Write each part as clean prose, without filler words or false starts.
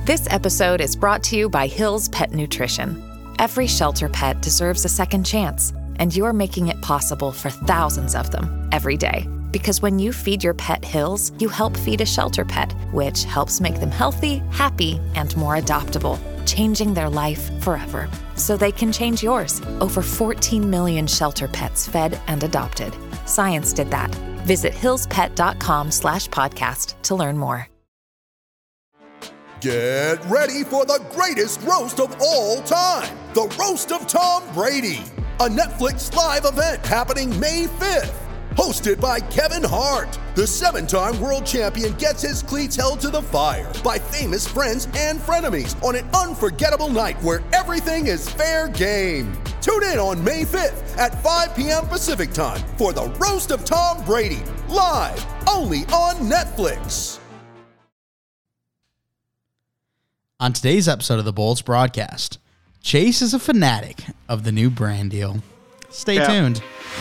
This episode is brought to you by Hill's Pet Nutrition. Every shelter pet deserves a second chance, and you're making it possible for thousands of them every day. Because when you feed your pet Hill's, you help feed a shelter pet, which helps make them healthy, happy, and more adoptable, changing their life forever. So they can change yours. Over 14 million shelter pets fed and adopted. Science did that. Visit hillspet.com/podcast to learn more. Get ready for the greatest roast of all time, the Roast of Tom Brady, a Netflix live event happening May 5th. Hosted by Kevin Hart, the 7-time world champion gets his cleats held to the fire by famous friends and frenemies on an unforgettable night where everything is fair game. Tune in on May 5th at 5 p.m. Pacific time for the Roast of Tom Brady, live only on Netflix. On today's episode of the Bolts broadcast, Chase is a fanatic of the new brand deal. Stay tuned.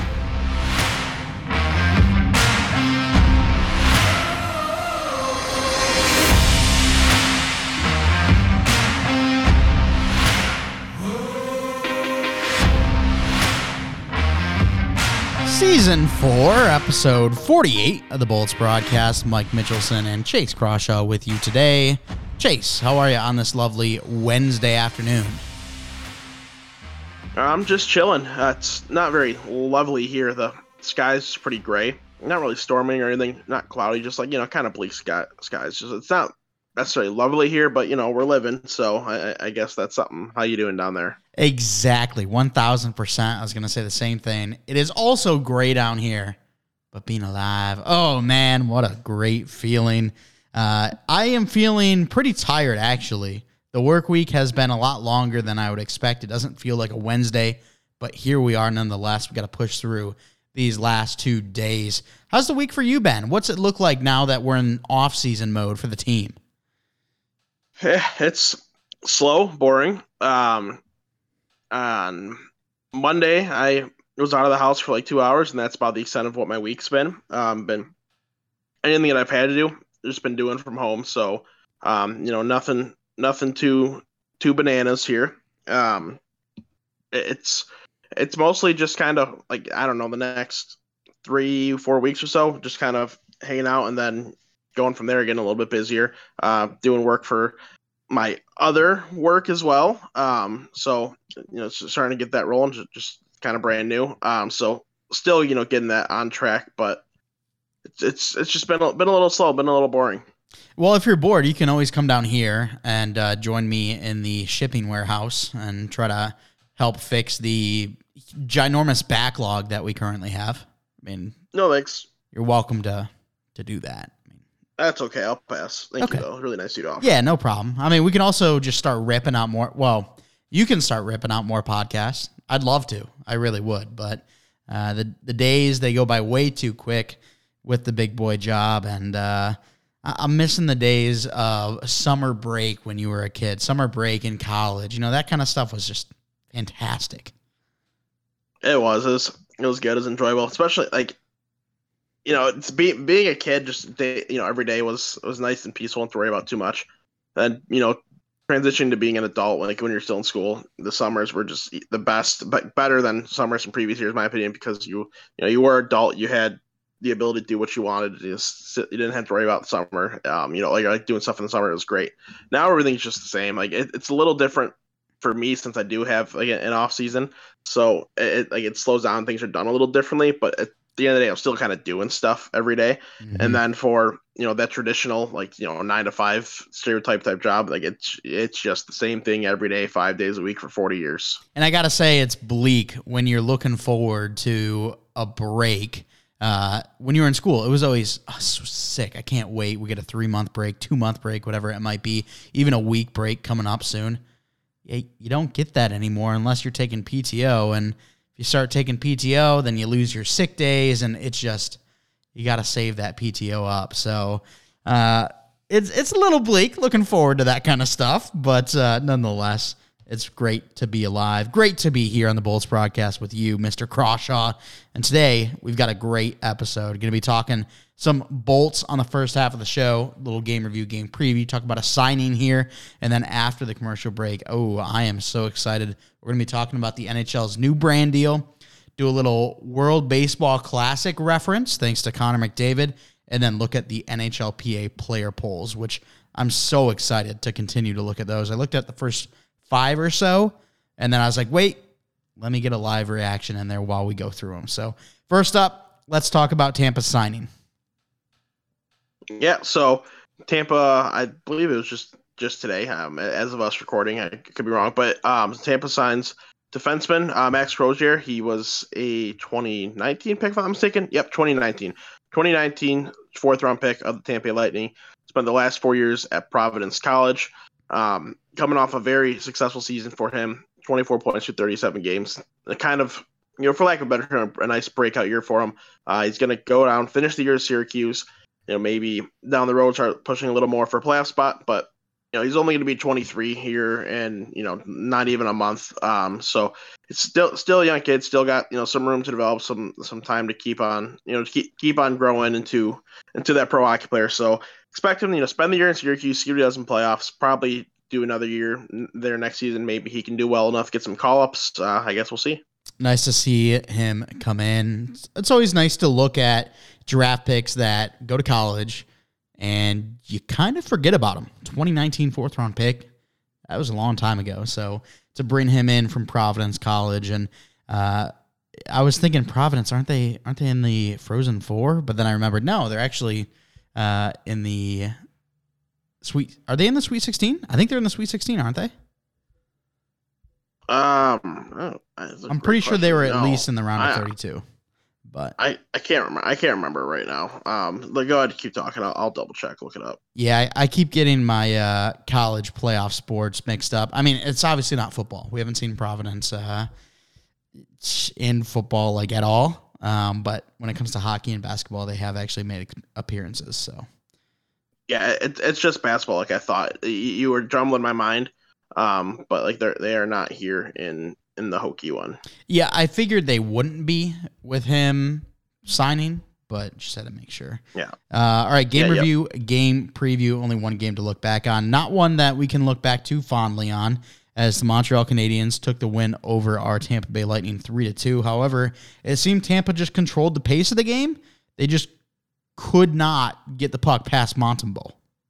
Season 4, episode 48 of the Bolts broadcast. Mike Mitchelson and Chase Crawshaw with you today. Chase, how are you on this lovely Wednesday afternoon? I'm just chilling. It's not very lovely here. The sky's pretty gray. Not really storming or anything. Not cloudy. Just like, kind of bleak skies. Just it's not necessarily lovely here, but we're living. So I guess that's something. How you doing down there? Exactly. 1,000%. I was going to say the same thing. It is also gray down here, but being alive. Oh man, what a great feeling. I am feeling pretty tired, actually. The work week has been a lot longer than I would expect. It doesn't feel like a Wednesday, but here we are nonetheless. We got to push through these last 2 days. How's the week for you, Ben? What's it look like now that we're in off-season mode for the team? It's slow, boring. On Monday, I was out of the house for like 2 hours, and that's about the extent of what my week's been. Been anything that I've had to do, just been doing from home. So, nothing too bananas here. It's mostly just kind of like, I don't know, the next 3-4 weeks or so, just kind of hanging out and then going from there, getting a little bit busier, doing work for my other work as well. So, it's starting to get that rolling, just kind of brand new. So still, getting that on track, but it's just been a little slow, been a little boring. Well, if you're bored, you can always come down here and join me in the shipping warehouse and try to help fix the ginormous backlog that we currently have. I mean, no thanks. You're welcome to do that. That's okay. I'll pass. Thank you, though. Really nice of you to offer. Yeah, no problem. I mean, we can also just start ripping out more. Well, you can start ripping out more podcasts. I'd love to. I really would. But the days, they go by way too quick with the big boy job. And I'm missing the days of summer break when you were a kid. Summer break in college. That kind of stuff was just fantastic. It was. It was good. It was enjoyable. Especially, like, it's being a kid, just every day was nice and peaceful and to worry about too much. And, transitioning to being an adult, like when you're still in school, the summers were just the best, but better than summers from previous years, in my opinion, because you were adult, you had the ability to do what you wanted. You didn't have to worry about the summer. Like doing stuff in the summer, it was great. Now everything's just the same. Like it's a little different for me since I do have like an off season. So it slows down. Things are done a little differently, but at the end of the day, I'm still kind of doing stuff every day. Mm-hmm. And then for, that traditional, 9 to 5 stereotype type job, like it's just the same thing every day, 5 days a week for 40 years. And I got to say, it's bleak when you're looking forward to a break. When you were in school, it was always so sick. I can't wait. We get a 3-month break, 2-month break, whatever it might be, even a week break coming up soon. You don't get that anymore unless you're taking PTO. And if you start taking PTO, then you lose your sick days, and it's just, you got to save that PTO up. So it's a little bleak looking forward to that kind of stuff, but nonetheless, it's great to be alive. Great to be here on the Bolts broadcast with you, Mr. Crawshaw. And today, we've got a great episode. Going to be talking some bolts on the first half of the show, little game review, game preview, talk about a signing here, and then after the commercial break, I am so excited. We're going to be talking about the NHL's new brand deal, do a little World Baseball Classic reference, thanks to Connor McDavid, and then look at the NHLPA player polls, which I'm so excited to continue to look at those. I looked at the first 5 or so, and then I was like, wait, let me get a live reaction in there while we go through them. So first up, let's talk about Tampa signing. Yeah, so Tampa, I believe it was just today, as of us recording. I could be wrong, but Tampa signs defenseman Max Crozier. He was a 2019 pick, if I'm mistaken. Yep, 2019. 2019 4th-round pick of the Tampa Bay Lightning. Spent the last 4 years at Providence College. Coming off a very successful season for him, 24 points through 37 games. Kind of, for lack of a better term, a nice breakout year for him. He's going to go down, finish the year at Syracuse. Maybe down the road start pushing a little more for a playoff spot, but he's only going to be 23 here and not even a month. So it's still a young kid, still got some room to develop, some time to keep on keep on growing into that pro hockey player. So expect him spend the year in Syracuse, see what he does in playoffs, probably do another year there next season. Maybe he can do well enough, get some call ups. I guess we'll see. Nice to see him come in. It's always nice to look at draft picks that go to college and you kind of forget about them. 2019 4th-round pick, that was a long time ago. So to bring him in from Providence College, and I was thinking Providence, aren't they in the Frozen Four? But then I remembered, no, they're actually in the Sweet. Are they in the Sweet 16? I think they're in the Sweet 16, aren't they? I'm pretty sure they were at least in the round of 32. But I can't remember. I can't remember right now. Go ahead, keep talking. I'll double check, look it up. Yeah, I keep getting my college playoff sports mixed up. I mean, it's obviously not football. We haven't seen Providence in football at all. But when it comes to hockey and basketball, they have actually made appearances. So yeah, it's just basketball. Like I thought, you were jumbling my mind. But they are not here in the Hokie one. Yeah, I figured they wouldn't be with him signing, but just had to make sure. Yeah. All right, game review, game preview, only one game to look back on. Not one that we can look back too fondly on, as the Montreal Canadiens took the win over our Tampa Bay Lightning 3-2. However, it seemed Tampa just controlled the pace of the game. They just could not get the puck past Montembeault.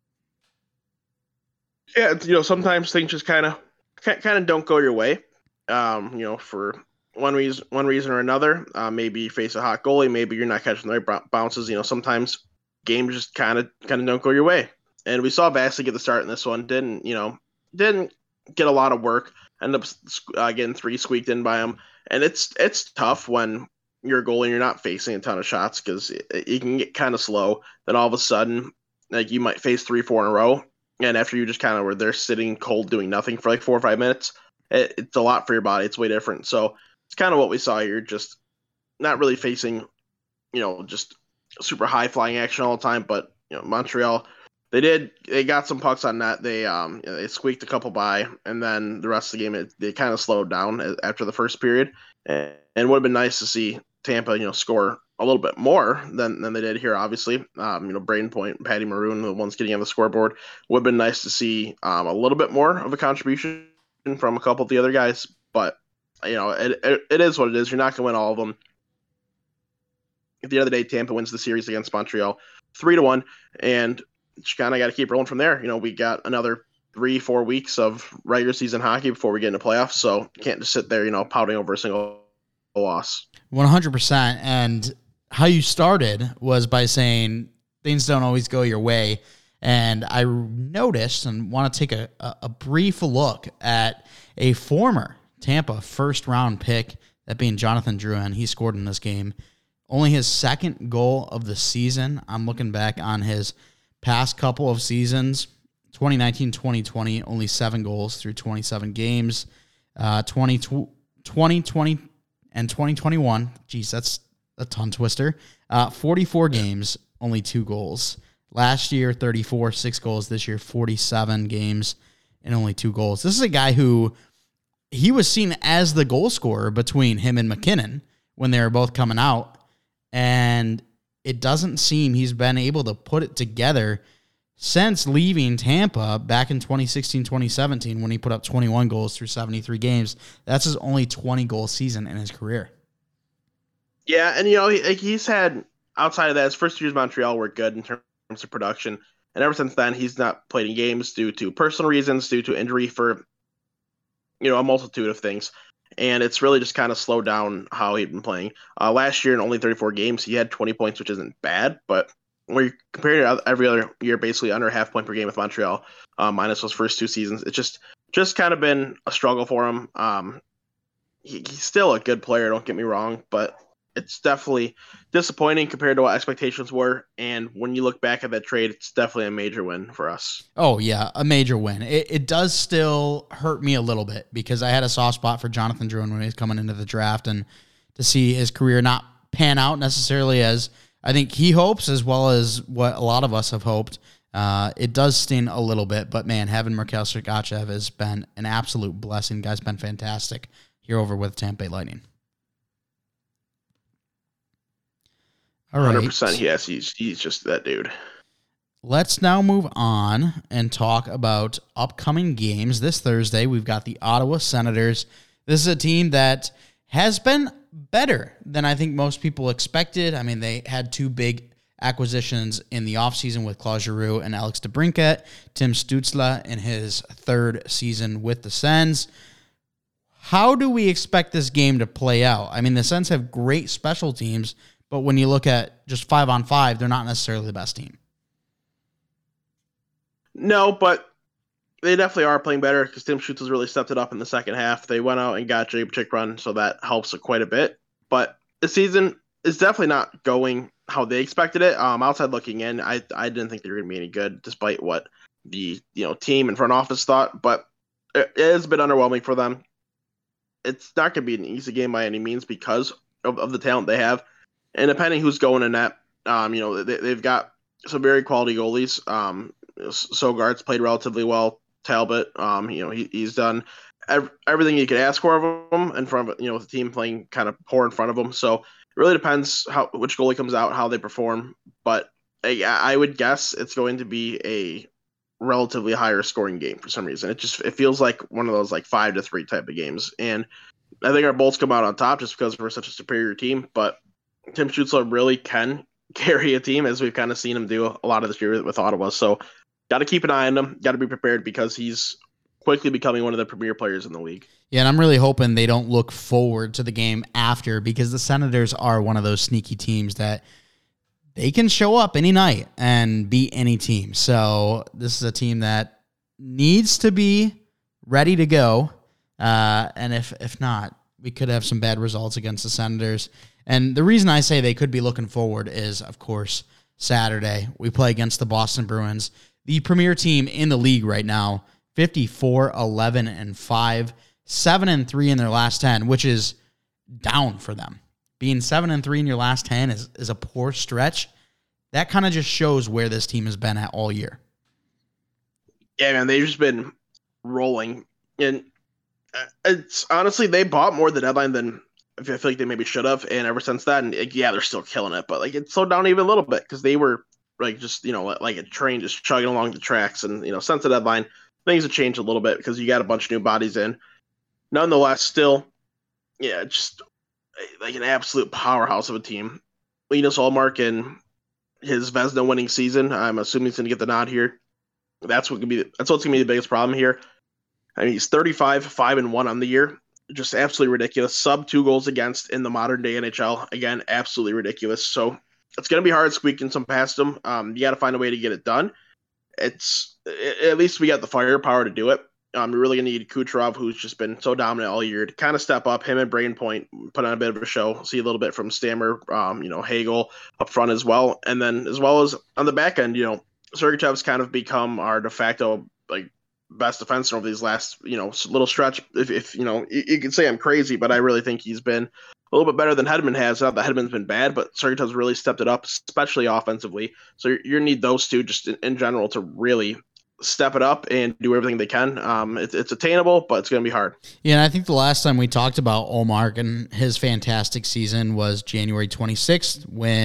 Yeah, sometimes things just kind of don't go your way. For one reason or another. Maybe you face a hot goalie, maybe you're not catching the right bounces. sometimes games just kind of don't go your way. And we saw Vasily get the start in this one. Didn't get a lot of work. Ended up getting 3 squeaked in by him. And it's tough when you're a goalie and you're not facing a ton of shots, because you can get kind of slow. Then all of a sudden, you might face 3-4 in a row. And after you just kind of were there sitting cold doing nothing for 4 or 5 minutes, it's a lot for your body. It's way different. So it's kind of what we saw here, just not really facing, just super high flying action all the time. But, Montreal, they got some pucks on net. They squeaked a couple by, and then the rest of the game, they kind of slowed down after the first period. And it would have been nice to see Tampa, score a little bit more than they did here, obviously. Braden Point, Patty Maroon, the ones getting on the scoreboard. Would have been nice to see a little bit more of a contribution from a couple of the other guys. But, it is what it is. You're not going to win all of them. At the end of the day, Tampa wins the series against Montreal 3-1, and you kind of got to keep rolling from there. We got another 3-4 weeks of regular season hockey before we get into playoffs, so you can't just sit there, pouting over a single loss. 100%. And how you started was by saying things don't always go your way. And I noticed and want to take a brief look at a former Tampa first-round pick, that being Jonathan Drouin. He scored in this game. Only his second goal of the season. I'm looking back on his past couple of seasons. 2019-2020, only 7 goals through 27 games. 2020 and 2021, geez, that's a tongue twister. 44 games, only 2 goals. Last year, 34, 6 goals. This year, 47 games and only 2 goals. This is a guy who, he was seen as the goal scorer between him and McKinnon when they were both coming out. And it doesn't seem he's been able to put it together since leaving Tampa back in 2016-2017 when he put up 21 goals through 73 games. That's his only 20-goal season in his career. Yeah, and he's had, outside of that, his first 2 years in Montreal were good in terms of production. And ever since then, he's not played in games due to personal reasons, due to injury, for a multitude of things. And it's really just kind of slowed down how he'd been playing. Last year, in only 34 games, he had 20 points, which isn't bad. But when you compare it to every other year, basically under a half point per game with Montreal, minus those first 2 seasons, it's just kind of been a struggle for him. He's still a good player, don't get me wrong, but it's definitely disappointing compared to what expectations were. And when you look back at that trade, it's definitely a major win for us. Oh, yeah, a major win. It does still hurt me a little bit because I had a soft spot for Jonathan Drouin when he was coming into the draft, and to see his career not pan out necessarily as I think he hopes, as well as what a lot of us have hoped, it does sting a little bit. But, man, having Mikhail Sergachev has been an absolute blessing. Guy's been fantastic here over with Tampa Bay Lightning. All right. 100%, yes, he's just that dude. Let's now move on and talk about upcoming games. This Thursday, we've got the Ottawa Senators. This is a team that has been better than I think most people expected. I mean, they had 2 big acquisitions in the offseason with Claude Giroux and Alex DeBrincat. Tim Stützle in his 3rd season with the Sens. How do we expect this game to play out? I mean, the Sens have great special teams, but when you look at just 5-on-5, they're not necessarily the best team. No, but they definitely are playing better because Tim Stützle really stepped it up in the second half. They went out and got Jake Chikrun, so that helps quite a bit. But the season is definitely not going how they expected it. Outside looking in, I didn't think they were going to be any good, despite what the team and front office thought. But it is a bit underwhelming for them. It's not going to be an easy game by any means because of the talent they have. And depending who's going in net, they've got some very quality goalies. Sogaard's played relatively well. Talbot, he's done everything you could ask for of him in front of with the team playing kind of poor in front of him. So it really depends which goalie comes out, how they perform. But I would guess it's going to be a relatively higher scoring game for some reason. It feels like one of those like 5-3 type of games. And I think our Bolts come out on top just because we're such a superior team. But Tim Stützle really can carry a team, as we've kind of seen him do a lot of this year with Ottawa. So got to keep an eye on him. Got to be prepared because he's quickly becoming one of the premier players in the league. Yeah, and I'm really hoping they don't look forward to the game after, because the Senators are one of those sneaky teams that they can show up any night and beat any team. So this is a team that needs to be ready to go. And if not, we could have some bad results against the Senators. And the reason I say they could be looking forward is, of course, Saturday we play against the Boston Bruins, the premier team in the league right now, 54-11-5, 7-3 in their last 10, which is down for them. Being 7-3 in your last 10 is a poor stretch. That kind of just shows where this team has been at all year. Yeah, man, they've just been rolling. And it's honestly, they bought more at the deadline than I feel like they maybe should have. And ever since then, they're still killing it. But it slowed down even a little bit because they were just like a train just chugging along the tracks. And since the deadline, things have changed a little bit because you got a bunch of new bodies in. Nonetheless, still, just like an absolute powerhouse of a team. Linus Ullmark in his Vezina winning season, I'm assuming he's going to get the nod here. That's what's going to be the biggest problem here. I mean, he's 35-5-1 on the year. Just absolutely ridiculous. Sub 2 goals against in the modern day NHL. Again, absolutely ridiculous. So it's going to be hard squeaking some past him. You got to find a way to get it done. At least we got the firepower to do it. You're really going to need Kucherov, who's just been so dominant all year, to kind of step up. Him and Braden Point put on a bit of a show. See a little bit from Stammer, Hagel up front as well. And then as well as on the back end, Sergachev's kind of become our de facto best defenseman over these last little stretch. If you can say I'm crazy, but I really think he's been a little bit better than Hedman has. Not that Hedman's been bad, but Sergachev's really stepped it up, especially offensively. So you need those two just in general to really step it up and do everything they can. It's attainable, but it's going to be hard. Yeah, and I think the last time we talked about Ullmark and his fantastic season was January 26th when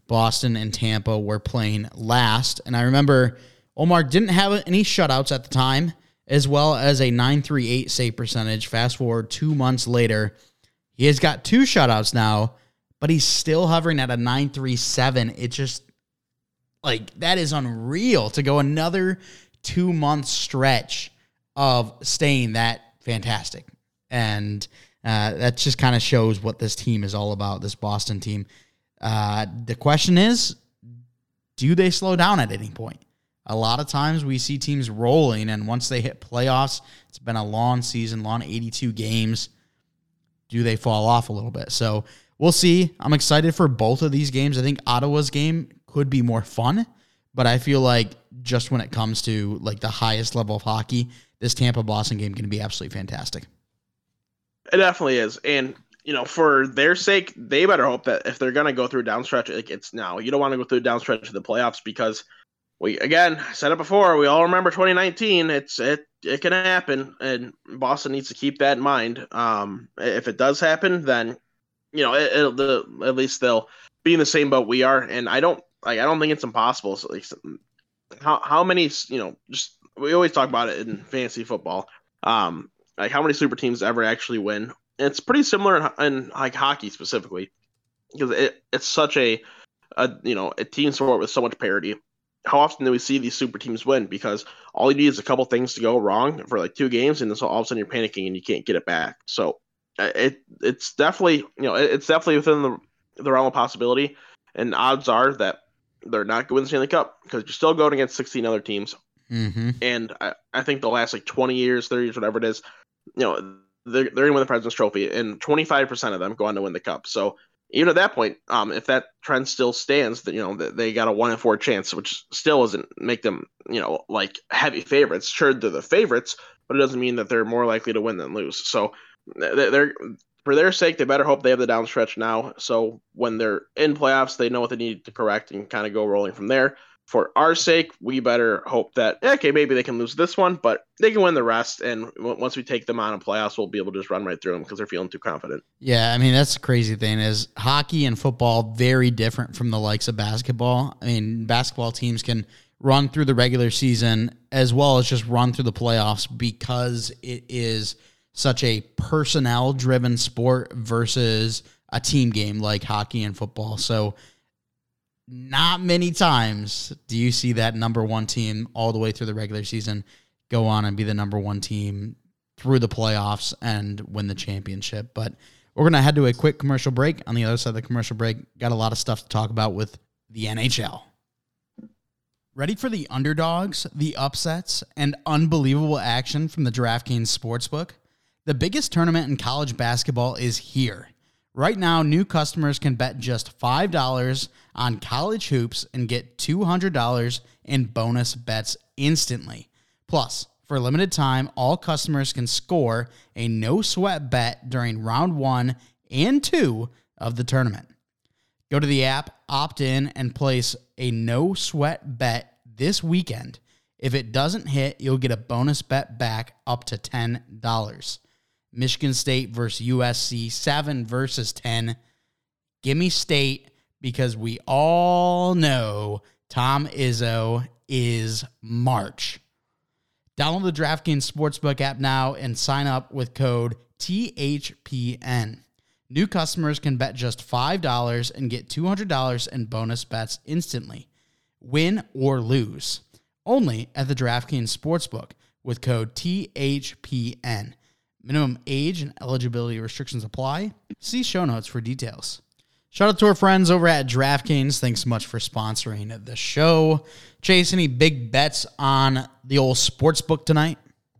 Boston and Tampa were playing last. And I remember Omar didn't have any shutouts at the time, as well as a .938 save percentage. Fast forward 2 months later, he has got 2 shutouts now, but he's still hovering at a .937. It just, that is unreal to go another 2-month stretch of staying that fantastic. And that just kind of shows what this team is all about, this Boston team. The question is, do they slow down at any point? A lot of times we see teams rolling, and once they hit playoffs, it's been a long season, long 82 games. Do they fall off a little bit? So we'll see. I'm excited for both of these games. I think Ottawa's game could be more fun, but I feel like just when it comes to the highest level of hockey, this Tampa-Boston game can be absolutely fantastic. It definitely is. And, for their sake, they better hope that if they're going to go through a downstretch, it's now. You don't want to go through a downstretch of the playoffs because I said it before, we all remember 2019. It can happen, and Boston needs to keep that in mind. If it does happen, then, at least they'll be in the same boat we are. And I don't think it's impossible. So, how many, just we always talk about it in fantasy football. How many super teams ever actually win? And it's pretty similar in hockey specifically, because it's such a team sport with so much parity. How often do we see these super teams win? Because all you need is a couple things to go wrong for 2 games, and so all of a sudden you're panicking and you can't get it back. So it's definitely within the realm of possibility, and odds are that they're not going to win the Stanley Cup because you're still going against 16 other teams. Mm-hmm. And I think the last 20 years, 30 years, whatever it is, they're going to win the President's Trophy, and 25% of them go on to win the Cup. So even at that point, if that trend still stands, that they got a 1 in 4 chance, which still doesn't make them, heavy favorites. Sure, they're the favorites, but it doesn't mean that they're more likely to win than lose. So they're for their sake, they better hope they have the downstretch now. So when they're in playoffs, they know what they need to correct and kind of go rolling from there. For our sake, we better hope that, maybe they can lose this one, but they can win the rest. And once we take them on in playoffs, we'll be able to just run right through them because they're feeling too confident. Yeah, I mean, that's the crazy thing is hockey and football, very different from the likes of basketball. I mean, basketball teams can run through the regular season as well as just run through the playoffs because it is such a personnel-driven sport versus a team game like hockey and football. So not many times do you see that number one team all the way through the regular season go on and be the number one team through the playoffs and win the championship. But we're going to head to a quick commercial break. On the other side of the commercial break, got a lot of stuff to talk about with the NHL. Ready for the underdogs, the upsets, and unbelievable action from the DraftKings Sportsbook? The biggest tournament in college basketball is here. Right now, new customers can bet just $5 on college hoops and get $200 in bonus bets instantly. Plus, for a limited time, all customers can score a no-sweat bet during round 1 and 2 of the tournament. Go to the app, opt in, and place a no-sweat bet this weekend. If it doesn't hit, you'll get a bonus bet back up to $10. Michigan State versus USC, 7 versus 10. Give me State because we all know Tom Izzo is March. Download the DraftKings Sportsbook app now and sign up with code THPN. New customers can bet just $5 and get $200 in bonus bets instantly. Win or lose. Only at the DraftKings Sportsbook with code THPN. Minimum age and eligibility restrictions apply. See show notes for details. Shout out to our friends over at DraftKings. Thanks so much for sponsoring the show. Chase, any big bets on the old sportsbook tonight?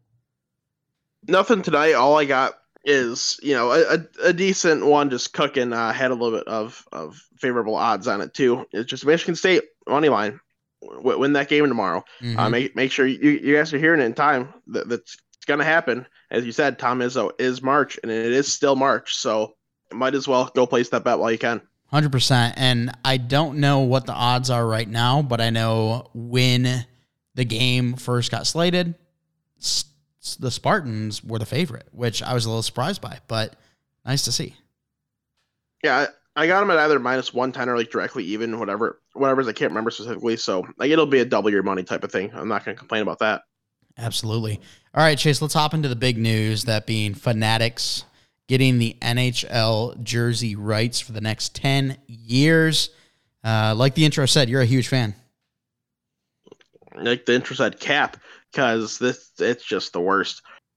Nothing tonight. All I got is, a decent one just cooking. Had a little bit of favorable odds on it too. It's just Michigan State money line. Win that game tomorrow. Mm-hmm. Make sure you guys are hearing it in time. That's going to happen. As you said, Tom Izzo is March, and it is still March, so might as well go place that bet while you can. 100%. And I don't know what the odds are right now, but I know when the game first got slated, the Spartans were the favorite, which I was a little surprised by, but nice to see. Yeah, I got them at either -110 or like directly even, whatever's I can't remember specifically. So like it'll be a double your money type of thing. I'm not going to complain about that. Absolutely. All right, Chase, let's hop into the big news, that being Fanatics getting the NHL jersey rights for the next 10 years. Like the intro said, you're a huge fan. Like the intro said, cap, because it's just the worst.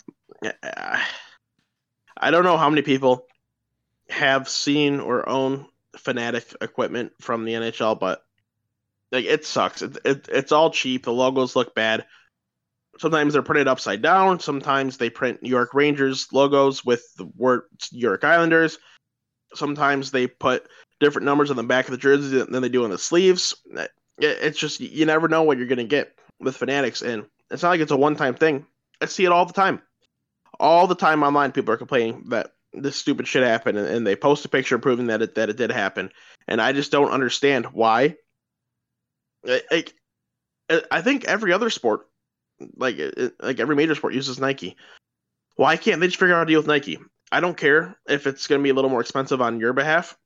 I don't know how many people have seen or own Fanatic equipment from the NHL, but like it sucks. It's all cheap. The logos look bad. Sometimes they're printed upside down. Sometimes they print New York Rangers logos with the word New York Islanders. Sometimes they put different numbers on the back of the jerseys than they do on the sleeves. It's just, you never know what you're going to get with Fanatics. And it's not like it's a one-time thing. I see it all the time. All the time online, people are complaining that this stupid shit happened, and they post a picture proving that it did happen. And I just don't understand why. I think every other sport, like every major sport, uses Nike. Why can't they just figure out a deal with Nike? I don't care if it's going to be a little more expensive on your behalf.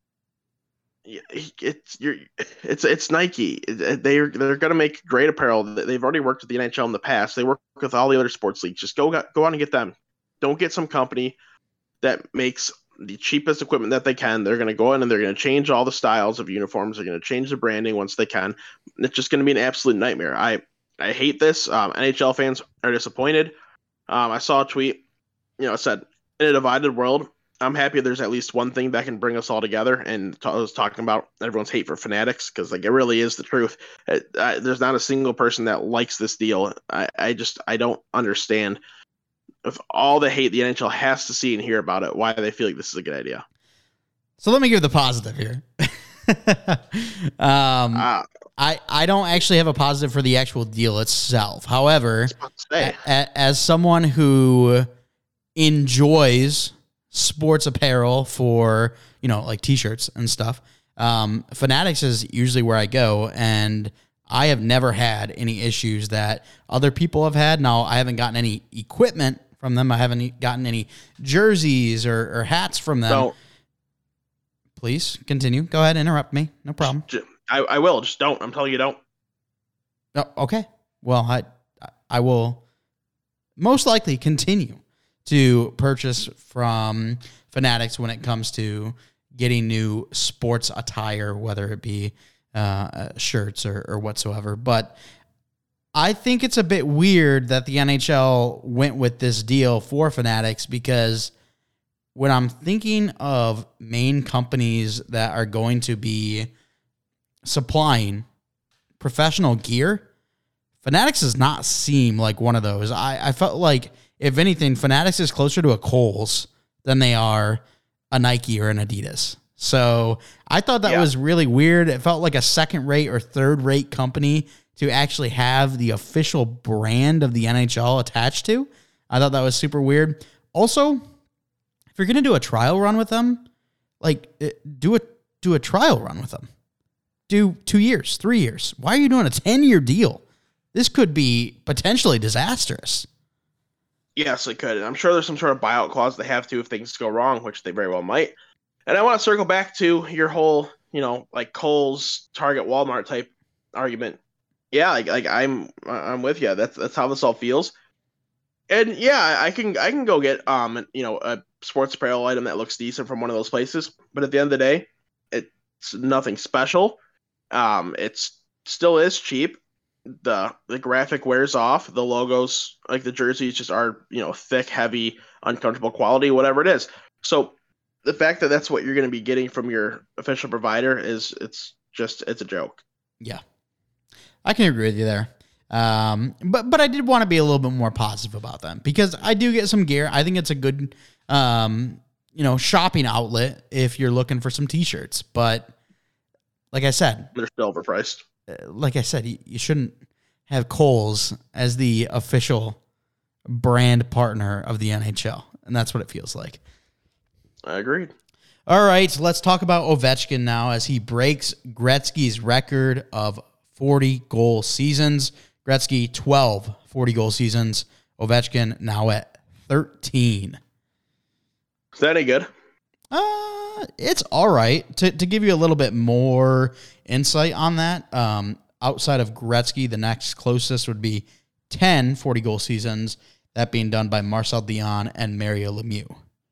It's Nike. They're going to make great apparel. They've already worked with the NHL in the past. They work with all the other sports leagues. Just go out and get them. Don't get some company that makes the cheapest equipment that they can. They're going to go in and they're going to change all the styles of uniforms. They're going to change the branding once they can. It's just going to be an absolute nightmare. I hate this. NHL fans are disappointed. I saw a tweet, it said, in a divided world, I'm happy there's at least one thing that can bring us all together. And I was talking about everyone's hate for Fanatics, because like it really is the truth. There's not a single person that likes this deal. I don't understand, with all the hate the NHL has to see and hear about it, why they feel like this is a good idea. So let me give the positive here. I don't actually have a positive for the actual deal itself. However, as someone who enjoys sports apparel for, like t-shirts and stuff, Fanatics is usually where I go, and I have never had any issues that other people have had. Now, I haven't gotten any equipment from them. I haven't gotten any jerseys or hats from them. So, please continue. Go ahead, interrupt me. No problem. I will. Just don't. I'm telling you, don't. Oh, okay. Well, I will most likely continue to purchase from Fanatics when it comes to getting new sports attire, whether it be shirts or whatsoever. But I think it's a bit weird that the NHL went with this deal for Fanatics, because when I'm thinking of main companies that are going to be supplying professional gear, Fanatics does not seem like one of those. I felt like, if anything, Fanatics is closer to a Kohl's than they are a Nike or an Adidas. So I thought that was really weird. It felt like a second-rate or third-rate company to actually have the official brand of the NHL attached to. I thought that was super weird. Also, if you're going to do a trial run with them, do a trial run with them. Do 2 years, 3 years. Why are you doing a 10-year deal? This could be potentially disastrous. Yes, it could. And I'm sure there's some sort of buyout clause they have to if things go wrong, which they very well might. And I want to circle back to your whole, like Kohl's, Target, Walmart type argument. Yeah, like I'm with you. That's how this all feels. And yeah, I can go get a sports apparel item that looks decent from one of those places. But at the end of the day, it's nothing special. It still is cheap. The graphic wears off. The logos, like the jerseys, just are thick, heavy, uncomfortable quality, whatever it is. So the fact that that's what you're going to be getting from your official provider it's a joke. Yeah, I can agree with you there. But I did want to be a little bit more positive about them, because I do get some gear. I think it's a good shopping outlet if you're looking for some t-shirts. But like I said, they're still overpriced. Like I said, you shouldn't have Kohl's as the official brand partner of the NHL, and that's what it feels like. I agreed. All right, so let's talk about Ovechkin now, as he breaks Gretzky's record of 40-goal seasons. Gretzky, 12 40-goal seasons. Ovechkin now at 13. Is that any good? It's all right. To give you a little bit more insight on that, outside of Gretzky, the next closest would be 10 40-goal seasons, that being done by Marcel Dion and Mario Lemieux.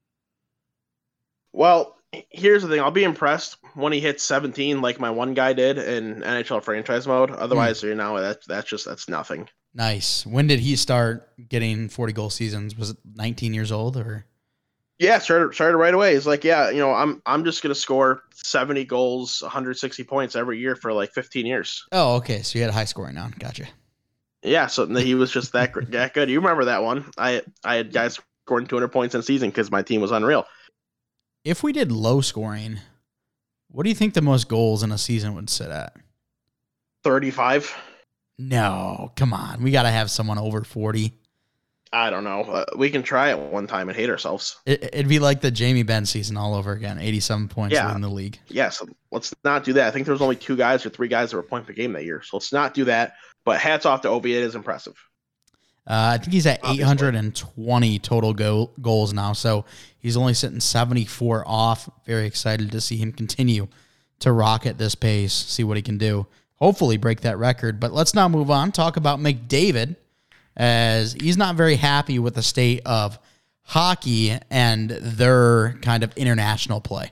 Well, here's the thing. I'll be impressed when he hits 17 like my one guy did in NHL franchise mode. Otherwise, that's nothing. Nice. When did he start getting 40-goal seasons? Was it 19 years old or? Yeah, started right away. He's like, yeah, I'm just gonna score 70 goals, 160 points every year for like 15 years. Oh, okay. So you had a high scoring now. Gotcha. Yeah, so he was just that good. You remember that one? I had guys scoring 200 points in a season because my team was unreal. If we did low scoring, what do you think the most goals in a season would sit at? 35. No, come on. We got to have someone over 40. I don't know. We can try it one time and hate ourselves. It'd be like the Jamie Benn season all over again. 87 points leading the league. Yeah, so let's not do that. I think there was only 2 guys or 3 guys that were point per game that year. So let's not do that. But hats off to Ovi. It is impressive. I think he's at 820 total goals now. So he's only sitting 74 off. Very excited to see him continue to rock at this pace, see what he can do. Hopefully break that record. But let's now move on. Talk about McDavid, as he's not very happy with the state of hockey and their kind of international play.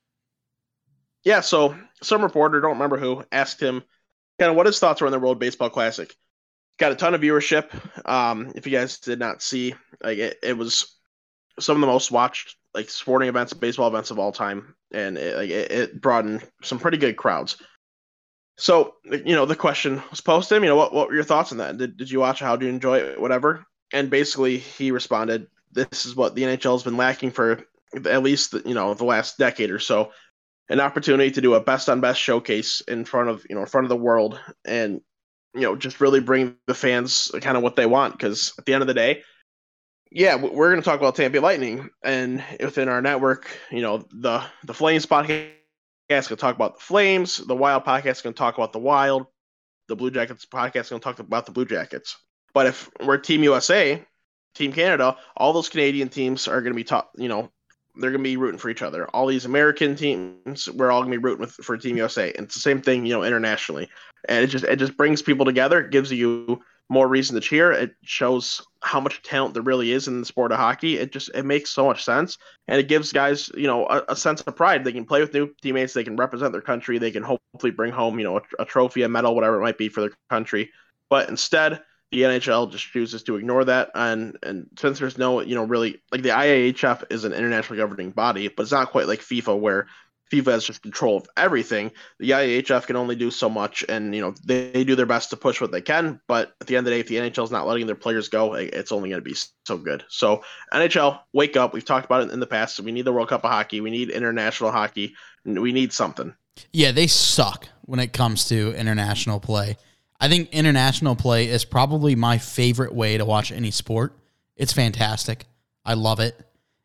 Yeah, so some reporter, don't remember who, asked him kind of what his thoughts were on the World Baseball Classic. Got a ton of viewership. If you guys did not see, like it was some of the most watched like sporting events, baseball events of all time, and it brought in some pretty good crowds. So, the question was posed to him, what were your thoughts on that? Did you watch it? How do you enjoy it? Whatever. And basically he responded, this is what the NHL has been lacking for at least, the last decade or so. An opportunity to do a best on best showcase in front of the world and, just really bring the fans kind of what they want. Because at the end of the day, yeah, we're going to talk about Tampa Lightning, and within our network, the Flames podcast is going to talk about the Flames. The Wild podcast is going to talk about the Wild. The Blue Jackets podcast is going to talk about the Blue Jackets. But if we're Team USA, Team Canada, all those Canadian teams are going to be they're going to be rooting for each other. All these American teams, we're all going to be rooting for Team USA. And it's the same thing, internationally. And it just brings people together. It gives you more reason to cheer. It shows how much talent there really is in the sport of hockey. It makes so much sense. And it gives guys, a sense of pride. They can play with new teammates. They can represent their country. They can hopefully bring home, a trophy, a medal, whatever it might be for their country. But instead, the NHL just chooses to ignore that. And since there's no, really, like the IIHF is an international governing body, but it's not quite like FIFA where FIFA has just control of everything. The IIHF can only do so much, and they do their best to push what they can. But at the end of the day, if the NHL is not letting their players go, it's only going to be so good. So NHL, wake up! We've talked about it in the past. We need the World Cup of hockey. We need international hockey. We need something. Yeah, they suck when it comes to international play. I think international play is probably my favorite way to watch any sport. It's fantastic. I love it.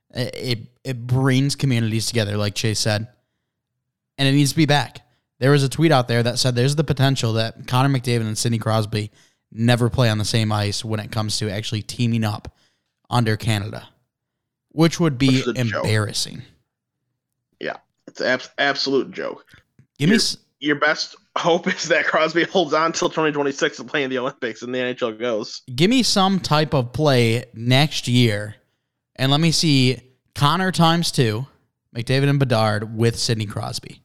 It brings communities together, like Chase said. And it needs to be back. There was a tweet out there that said there's the potential that Connor McDavid and Sidney Crosby never play on the same ice when it comes to actually teaming up under Canada, which would be embarrassing. Joke. Yeah, it's an absolute joke. Your best hope is that Crosby holds on until 2026 to play in the Olympics and the NHL goes. Give me some type of play next year, and let me see Connor ×2, McDavid and Bedard with Sidney Crosby.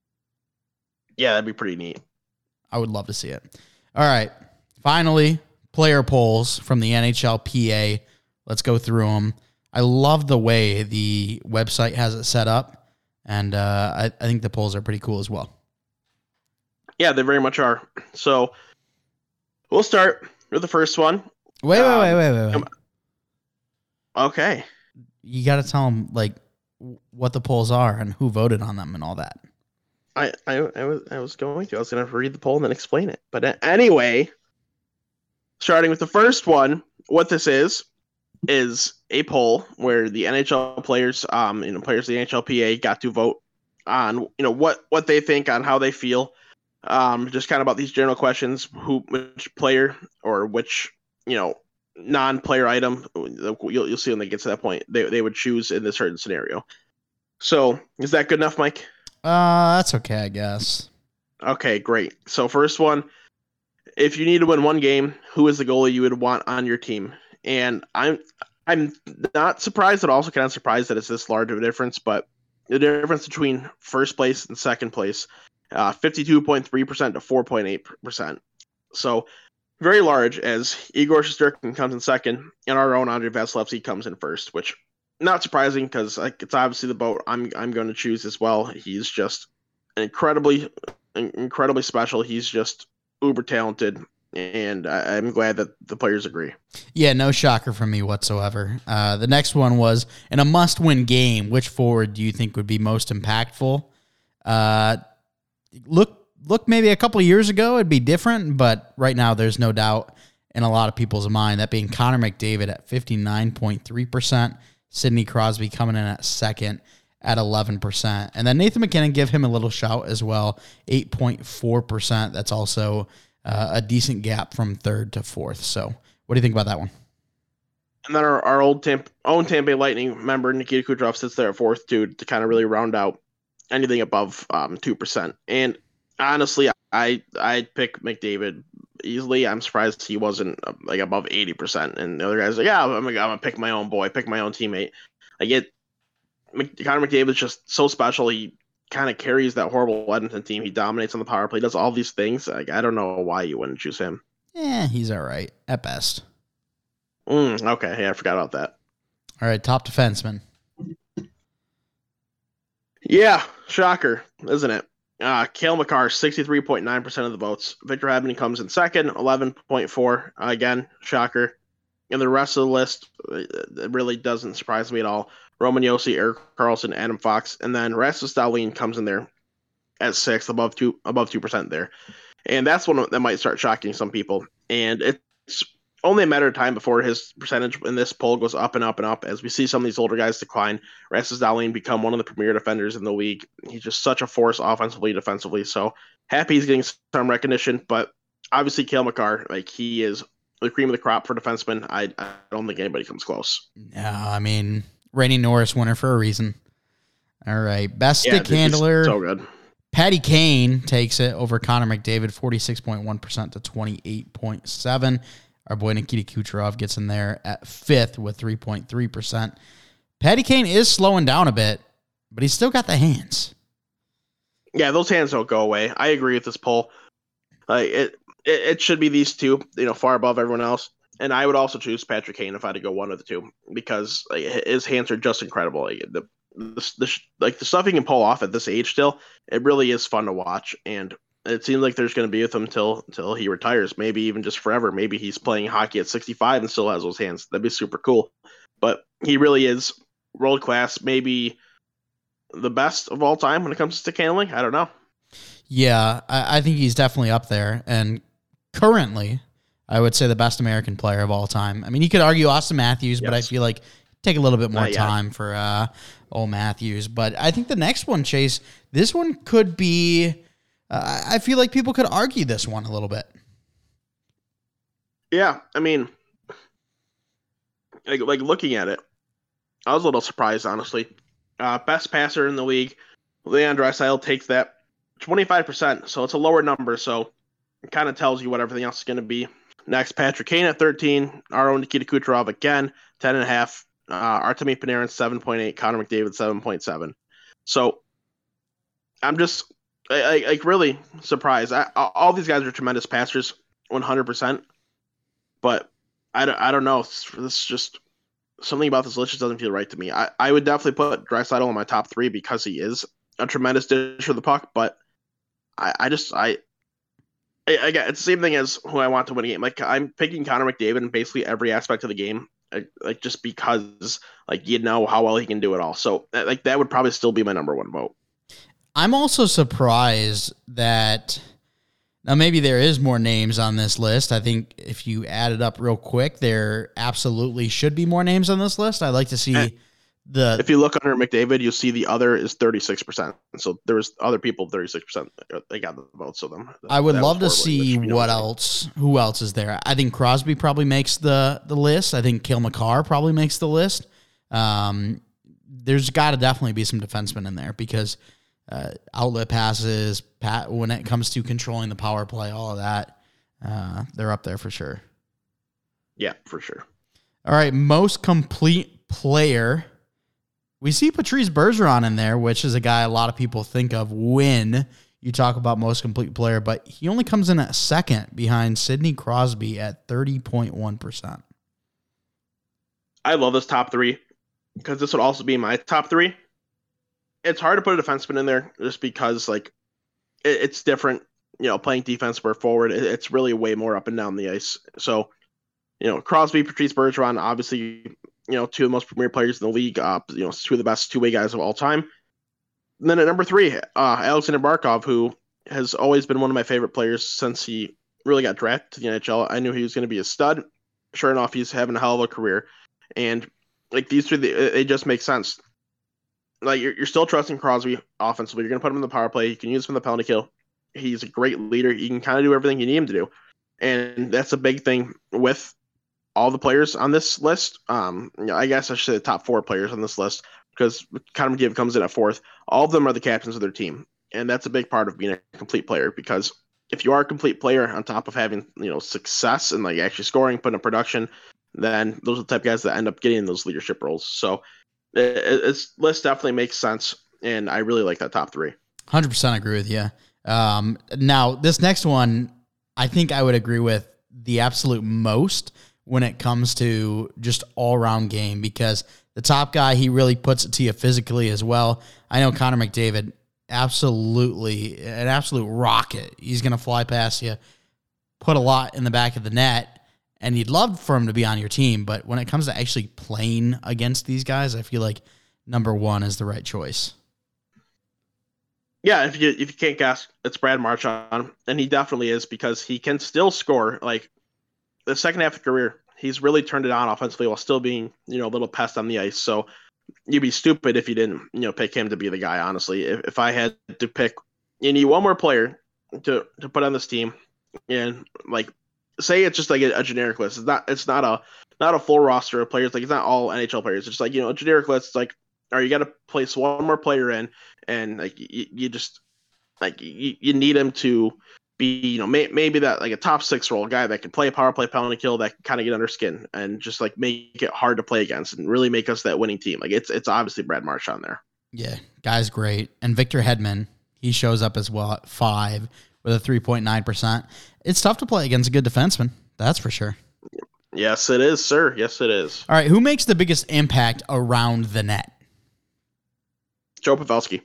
Yeah, that'd be pretty neat. I would love to see it. All right. Finally, player polls from the NHLPA. Let's go through them. I love the way the website has it set up, and I think the polls are pretty cool as well. Yeah, they very much are. So we'll start with the first one. Wait. Okay. You got to tell them like what the polls are and who voted on them and all that. I was going to. I was going to read the poll and then explain it. But anyway, starting with the first one, what this is a poll where the NHL players, players of the NHLPA got to vote on, what they think, on how they feel, just kind of about these general questions, which player or which, non-player item, you'll see when they get to that point, they would choose in this certain scenario. So is that good enough, Mike? That's okay, I guess. Okay, great. So first one, if you need to win one game, who is the goalie you would want on your team? And I'm not surprised, but also kind of surprised that it's this large of a difference. But the difference between first place and second place, 52.3% to 4.8%. So very large, as Igor Shesterkin comes in second, and our own Andrei Vasilevsky comes in first, which not surprising because it's obviously the boat I'm going to choose as well. He's just incredibly special. He's just uber talented, and I'm glad that the players agree. Yeah, no shocker from me whatsoever. The next one was, in a must-win game, which forward do you think would be most impactful? Look, maybe a couple of years ago it'd be different, but right now there's no doubt in a lot of people's mind, that being Connor McDavid at 59.3%, Sidney Crosby coming in at second at 11%. And then Nathan MacKinnon, give him a little shout as well, 8.4%. That's also a decent gap from third to fourth. So what do you think about that one? And then our own Tampa Bay Lightning member, Nikita Kucherov, sits there at fourth, too, to kind of really round out anything above 2%. And honestly, I'd pick McDavid easily. I'm surprised he wasn't above 80%. And the other guys are like, yeah, I'm gonna pick my own boy, pick my own teammate. Connor McDavid's just so special. He kind of carries that horrible Edmonton team. He dominates on the power play, does all these things. I don't know why you wouldn't choose him. Yeah, he's all right at best. Okay, yeah, I forgot about that. All right, top defenseman. Yeah, shocker, isn't it? Cale Makar, 63.9% of the votes. Victor Hedman comes in second, 11.4%. Again, shocker. And the rest of the list, it really doesn't surprise me at all. Roman Josi, Erik Karlsson, Adam Fox, and then Rasmus Dahlin comes in there at 6, above 2% there. And that's one that might start shocking some people. And it's only a matter of time before his percentage in this poll goes up and up and up as we see some of these older guys decline. Rasmus Dahlin become one of the premier defenders in the league. He's just such a force offensively, defensively. So happy he's getting some recognition, but obviously Cale Makar, he is the cream of the crop for defensemen. I don't think anybody comes close. No, I mean, reigning Norris winner for a reason. All right, best stick handler. So good. Patty Kane takes it over Connor McDavid, 46.1% to 28.7%. Our boy Nikita Kucherov gets in there at 5th with 3.3%. Patty Kane is slowing down a bit, but he's still got the hands. Yeah, those hands don't go away. I agree with this poll. It should be these two, far above everyone else. And I would also choose Patrick Kane if I had to go one of the two because his hands are just incredible. The stuff he can pull off at this age still, it really is fun to watch. And it seems like there's going to be with him till he retires, maybe even just forever. Maybe he's playing hockey at 65 and still has those hands. That'd be super cool. But he really is world class, maybe the best of all time when it comes to stick handling. I don't know. Yeah, I think he's definitely up there. And currently, I would say the best American player of all time. I mean, you could argue Austin Matthews, yes, but I feel like take a little bit more time for old Matthews. But I think the next one, Chase, this one could be... I feel like people could argue this one a little bit. Yeah, I mean, like looking at it, I was a little surprised, honestly. Best passer in the league, Leon Draisaitl takes that 25%, so it's a lower number, so it kind of tells you what everything else is going to be. Next, Patrick Kane at 13, our own Nikita Kucherov again, 10.5, Artemi Panarin 7.8, Connor McDavid 7.7. So I'm just... really surprised. All these guys are tremendous passers, 100%. But I don't know. This is just something about this list just doesn't feel right to me. I would definitely put Draisaitl in my top 3 because he is a tremendous disher of the puck. But it's the same thing as who I want to win a game. I'm picking Connor McDavid in basically every aspect of the game. Just because how well he can do it all. So that would probably still be my number 1 vote. I'm also surprised that now maybe there is more names on this list. I think if you add it up real quick, there absolutely should be more names on this list. I'd like to see if you look under McDavid, you'll see the other is 36%. So there was other people 36%. They got the votes of them. I would love to see who else is there. I think Crosby probably makes the list. I think Cale Makar probably makes the list. there's got to definitely be some defensemen in there because outlet passes, when it comes to controlling the power play, all of that, they're up there for sure. Yeah, for sure. All right, most complete player. We see Patrice Bergeron in there, which is a guy a lot of people think of when you talk about most complete player, but he only comes in at second behind Sidney Crosby at 30.1%. I love this top three because this would also be my top three. It's hard to put a defenseman in there just because it's different, playing defense or forward. It's really way more up and down the ice. So, Crosby, Patrice Bergeron, obviously, two of the most premier players in the league, two of the best two-way guys of all time. And then at number three, Alexander Barkov, who has always been one of my favorite players since he really got drafted to the NHL. I knew he was going to be a stud. Sure enough, he's having a hell of a career. And these three, they just make sense. You're still trusting Crosby offensively. You're going to put him in the power play. You can use him in the penalty kill. He's a great leader. He can kind of do everything you need him to do. And that's a big thing with all the players on this list. I guess I should say the top four players on this list because Connor McDavid comes in at fourth. All of them are the captains of their team. And that's a big part of being a complete player because if you are a complete player on top of having, success and actually scoring, putting in production, then those are the type of guys that end up getting those leadership roles. So this list definitely makes sense, and I really like that top three. 100% agree with you. Now, this next one, I think I would agree with the absolute most when it comes to just all-around game because the top guy, he really puts it to you physically as well. I know Connor McDavid, absolutely, an absolute rocket. He's going to fly past you, put a lot in the back of the net, and you'd love for him to be on your team, but when it comes to actually playing against these guys, I feel like number one is the right choice. Yeah, if you can't guess, it's Brad Marchand, and he definitely is because he can still score. The second half of the career, he's really turned it on offensively while still being, a little pest on the ice. So you'd be stupid if you didn't, pick him to be the guy, honestly. If I had to pick, you need one more player to put on this team, and say it's just a generic list. It's not a full roster of players. It's not all NHL players. It's just a generic list. It's you got to place one more player in, and you just you need him to be maybe that a top six role guy that can play a power play, penalty kill, that can kind of get under skin and just make it hard to play against and really make us that winning team. It's obviously Brad Marchand there. Yeah, guy's great. And Victor Hedman, he shows up as well at 5 with a 3.9%. It's tough to play against a good defenseman. That's for sure. Yes, it is, sir. Yes, it is. All right, who makes the biggest impact around the net? Joe Pavelski.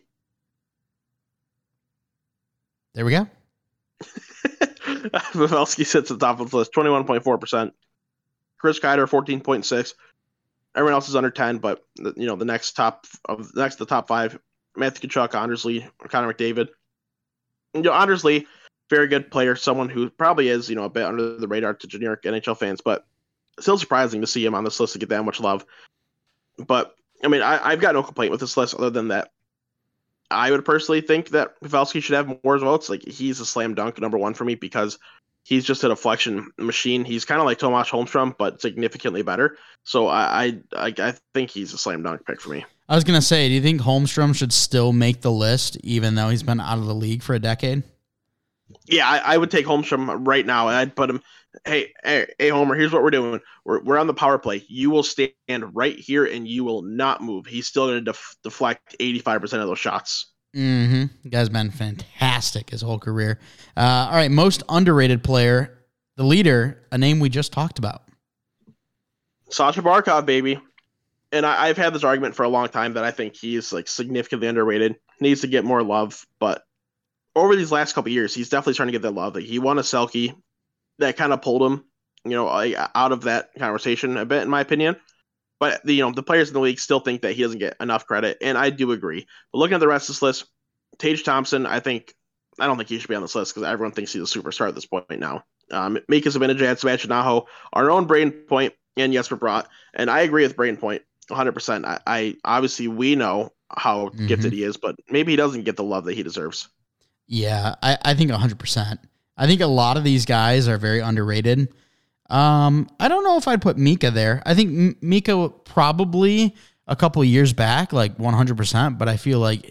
There we go. Pavelski sits at the top of the list, 21.4%. Chris Kreider, 14.6%. Everyone else is under 10, but the top 5: Matthew Tkachuk, Anders Lee, Connor McDavid. Anders Lee, very good player, someone who probably is a bit under the radar to generic NHL fans, but still surprising to see him on this list to get that much love. But I've got no complaint with this list other than that I would personally think that Pavelski should have more votes. He's a slam dunk number one for me because he's just a deflection machine. He's kind of like Tomas Holmstrom, but significantly better. So I think he's a slam dunk pick for me. I was going to say, do you think Holmstrom should still make the list even though he's been out of the league for a decade? Yeah, I would take Holmstrom right now, and I'd put him, hey, Homer, here's what we're doing. We're on the power play. You will stand right here, and you will not move. He's still going to deflect 85% of those shots. Mm-hmm. The guy's been fantastic his whole career. All right, most underrated player, the leader, a name we just talked about. Sasha Barkov, baby. And I've had this argument for a long time that I think he's significantly underrated. Needs to get more love, but over these last couple of years, he's definitely starting to get that love. He won a Selke that kind of pulled him, out of that conversation a bit, in my opinion. But the players in the league still think that he doesn't get enough credit, and I do agree. But looking at the rest of this list, Tage Thompson, I don't think he should be on this list because everyone thinks he's a superstar at this point now. Mika Zibanejad, Sebastian Aho, our own Braden Point, and Jesper Bratt. And I agree with Braden Point 100%. I obviously we know how gifted he is, but maybe he doesn't get the love that he deserves. Yeah, I think 100%. I think a lot of these guys are very underrated. I don't know if I'd put Mika there. I think Mika probably a couple of years back, like 100%, but I feel like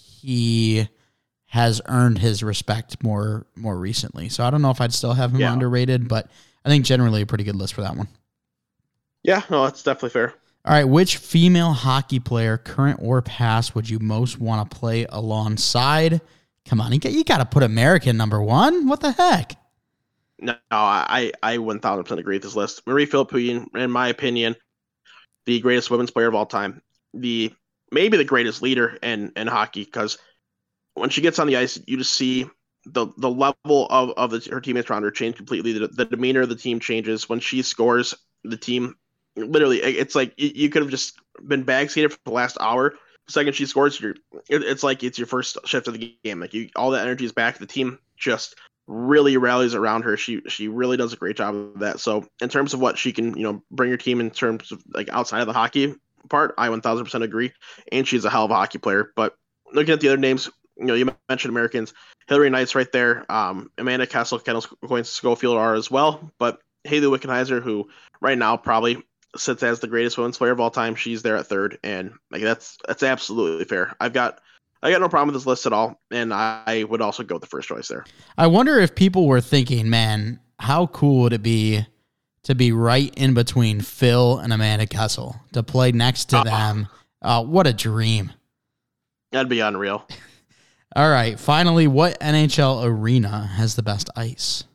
he has earned his respect more recently. So I don't know if I'd still have him underrated, but I think generally a pretty good list for that one. Yeah, no, that's definitely fair. All right, which female hockey player, current or past, would you most want to play alongside? Come on, you got to put American number one. What the heck? No, I 1000% agree with this list. Marie Philippoussin, in my opinion, the greatest women's player of all time. Maybe the greatest leader in hockey, because when she gets on the ice, you just see the level of her teammates around her change completely. The demeanor of the team changes. When she scores, the team literally, it's like you could have just been bag skated for the last hour. The second she scores, it's like it's your first shift of the game. Like all that energy is back. The team just really rallies around her. She really does a great job of that. So in terms of what she can, bring your team in terms of like outside of the hockey part, I 1000% agree. And she's a hell of a hockey player. But looking at the other names, you mentioned Americans. Hillary Knight's right there. Amanda Kessel, Kendall Schofield are as well. But Haley Wickenheiser, who right now probably sits as the greatest women's player of all time, she's there at third, and like that's absolutely fair. I got no problem with this list at all, and I would also go with the first choice there. I wonder if people were thinking, man, how cool would it be to be right in between Phil and Amanda Kessel, to play next to them? What a dream. That'd be unreal. All right, finally, what NHL arena has the best ice?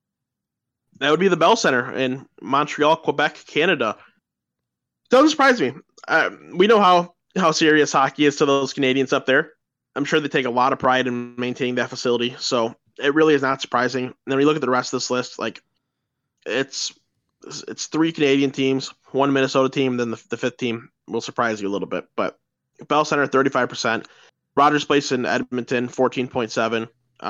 That would be the Bell Center in Montreal, Quebec, Canada. Doesn't surprise me. We know how serious hockey is to those Canadians up there. I'm sure they take a lot of pride in maintaining that facility, so it really is not surprising. And then we look at the rest of this list, like it's 3 Canadian teams, 1 Minnesota team, then the fifth team will surprise you a little bit. But Bell Center, 35%. Rogers Place in Edmonton, 14.7%.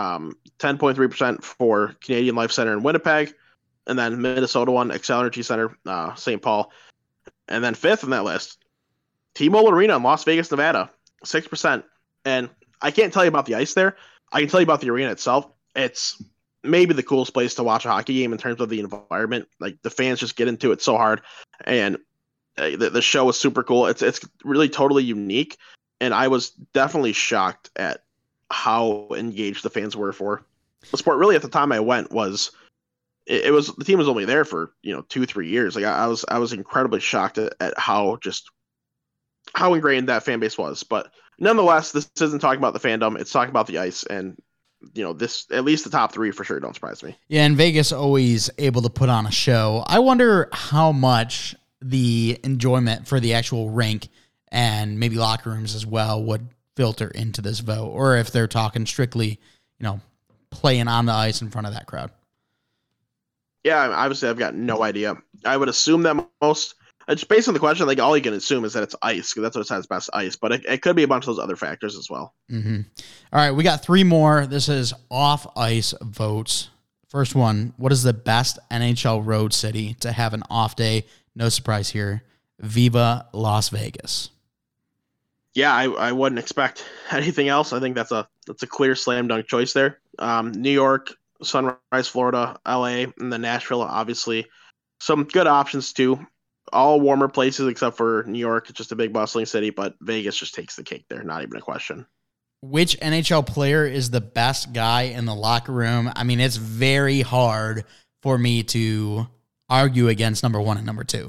10.3% for Canadian Life Center in Winnipeg. And then Minnesota one, Xcel Energy Center, St. Paul. And then fifth on that list, T-Mobile Arena in Las Vegas, Nevada, 6%. And I can't tell you about the ice there. I can tell you about the arena itself. It's maybe the coolest place to watch a hockey game in terms of the environment. Like the fans just get into it so hard. And the show is super cool. It's really totally unique. And I was definitely shocked at how engaged the fans were for the sport. Really, at the time I went, it was the team was only there for 2-3 years. Like I was incredibly shocked at how ingrained that fan base was. But nonetheless, this isn't talking about the fandom; it's talking about the ice. And this, at least the top 3 for sure, don't surprise me. Yeah, and Vegas always able to put on a show. I wonder how much the enjoyment for the actual rink and maybe locker rooms as well would filter into this vote, or if they're talking strictly, playing on the ice in front of that crowd. Yeah, obviously I've got no idea. I would assume that it's based on the question, like all you can assume is that it's ice, because that's what has best ice, but it could be a bunch of those other factors as well. Mm-hmm. All right, we got 3 more. This is off ice votes. First one, what is the best NHL road city to have an off day? No surprise here. Viva Las Vegas. Yeah, I wouldn't expect anything else. I think that's a clear slam dunk choice there. New York, Sunrise, Florida, LA, and then Nashville, obviously. Some good options too. All warmer places except for New York. It's just a big bustling city, but Vegas just takes the cake there. Not even a question. Which NHL player is the best guy in the locker room? I mean, it's very hard for me to argue against number 1 and number 2.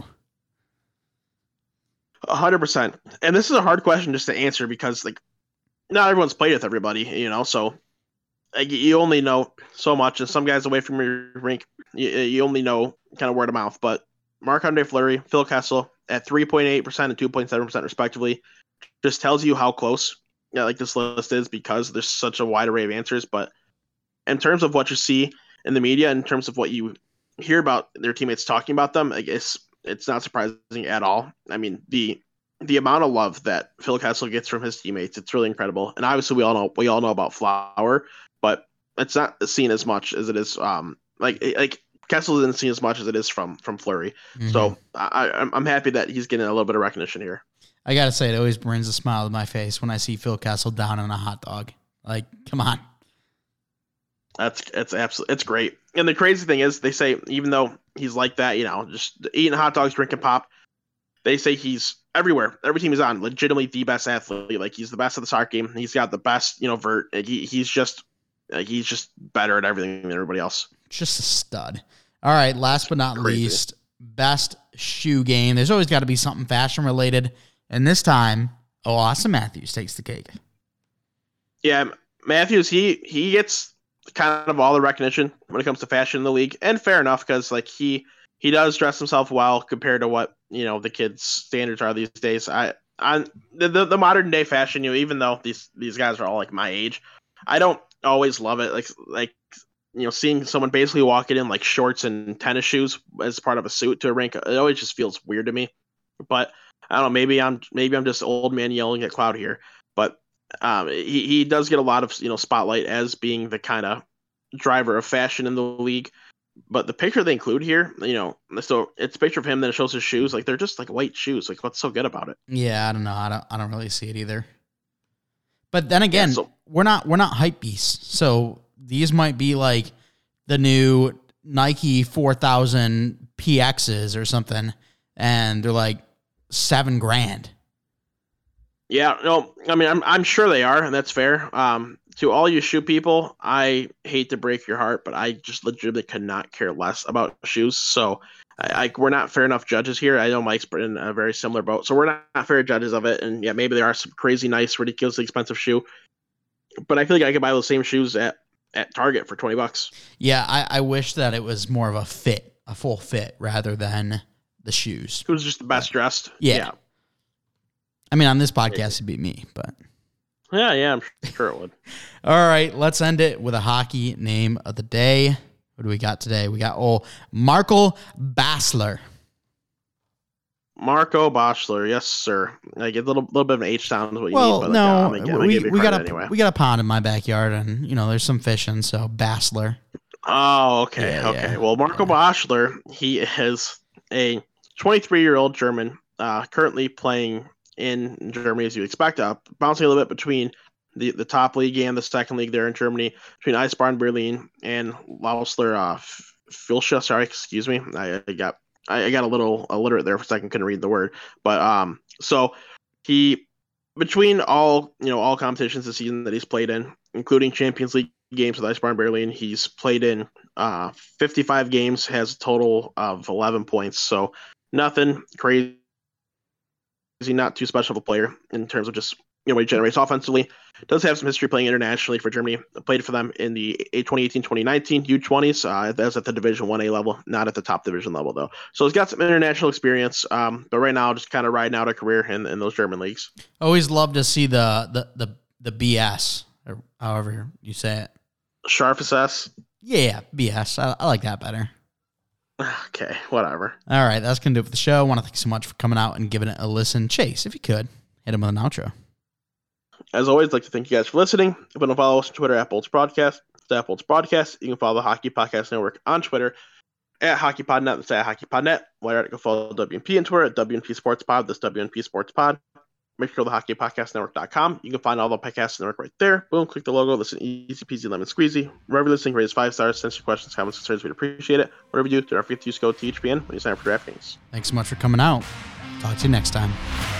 100%. And this is a hard question just to answer because not everyone's played with everybody, so you only know so much, and some guys away from your rink, you only know kind of word of mouth. But Marc-Andre Fleury, Phil Kessel at 3.8% and 2.7% respectively just tells you how close this list is, because there's such a wide array of answers. But in terms of what you see in the media, in terms of what you hear about their teammates talking about them, I guess it's not surprising at all. I mean, the amount of love that Phil Kessel gets from his teammates, it's really incredible. And obviously we all know about Flower, but it's not seen as much as it is like Kessel isn't seen as much as it is from Fleury. Mm-hmm. So I'm happy that he's getting a little bit of recognition here. I gotta say, it always brings a smile to my face when I see Phil Kessel down on a hot dog. Like, come on. It's great. And the crazy thing is, they say even though he's like that, just eating hot dogs, drinking pop, they say he's everywhere. Every team he's on, legitimately the best athlete. Like he's the best at the soccer game. He's got the best, vert. He's just better at everything than everybody else. Just a stud. All right, last but not least, best shoe game. There's always got to be something fashion related, and this time, Austin Matthews takes the cake. Yeah, Matthews, he gets kind of all the recognition when it comes to fashion in the league, and fair enough, because like he does dress himself well compared to what the kids' standards are these days. On the modern day fashion, even though these guys are all like my age, I don't always love it. Like seeing someone basically walking in like shorts and tennis shoes as part of a suit to a rink, it always just feels weird to me. But I don't know, maybe I'm just old man yelling at cloud here, but he does get a lot of spotlight as being the kind of driver of fashion in the league. But the picture they include here, so it's a picture of him, then it shows his shoes, like they're just like white shoes. Like, what's so good about it? Yeah, I don't know. I don't really see it either. But then again, we're not hype beasts, so these might be like the new Nike 4000 PXs or something, and they're like $7,000. Yeah, no, I mean, I'm sure they are, and that's fair. To all you shoe people, I hate to break your heart, but I just legitimately could not care less about shoes. So we're not fair enough judges here. I know Mike's in a very similar boat, so we're not fair judges of it. And yeah, maybe there are some crazy, nice, ridiculously expensive shoe, but I feel like I could buy those same shoes at Target for $20. Yeah, I wish that it was more of a full fit, rather than the shoes. Who's just the best dressed? Yeah. I mean, on this podcast, it'd be me, but... Yeah, I'm sure it would. All right, let's end it with a hockey name of the day. What do we got today? We got Marco Basler. Marco Basler, yes, sir. I get a little bit of an H sound is what you need. But no, we got a pond in my backyard, and there's some fishing, so Basler. Oh, okay. Yeah. Well, Marco Basler, he is a 23-year-old German, currently playing in Germany, as you expect, bouncing a little bit between the top league and the second league there in Germany, between Eisbären Berlin and Lausler Filscha. Sorry, excuse me. I got a little illiterate there for a second, couldn't read the word. But so he, between all competitions this season that he's played in, including Champions League games with Eisbären Berlin, he's played in 55 games, has a total of 11 points. So nothing crazy. He's not too special of a player in terms of just what he generates offensively. Does have some history playing internationally for Germany. Played for them in the 2018-2019 U20s. That's at the Division 1A level, not at the top division level though. So he's got some international experience. But right now, just kind of riding out a career in those German leagues. Always love to see the BS, or however you say it. Scharf. Yeah, BS. I like that better. Okay, whatever. All right, that's going to do it for the show. I want to thank you so much for coming out and giving it a listen. Chase, if you could, hit him with an outro. As always, I'd like to thank you guys for listening. If you want to follow us on Twitter at Bolts Broadcast, it's at Bolts Broadcast. You can follow the Hockey Podcast Network on Twitter at HockeyPodNet. That's at HockeyPodNet. While you're at it, go follow WNP on Twitter at WNP Sports Pod. That's WNP Sports Pod. Make sure to the hockeypodcastnetwork.com. You can find all the podcasts network right there. Boom, click the logo. Listen easy peasy lemon squeezy. Wherever you're listening, rate us 5 stars. Send your questions, comments, concerns. We'd appreciate it. Whatever you do, don't forget to use code THPN when you sign up for DraftKings. Thanks so much for coming out. Talk to you next time.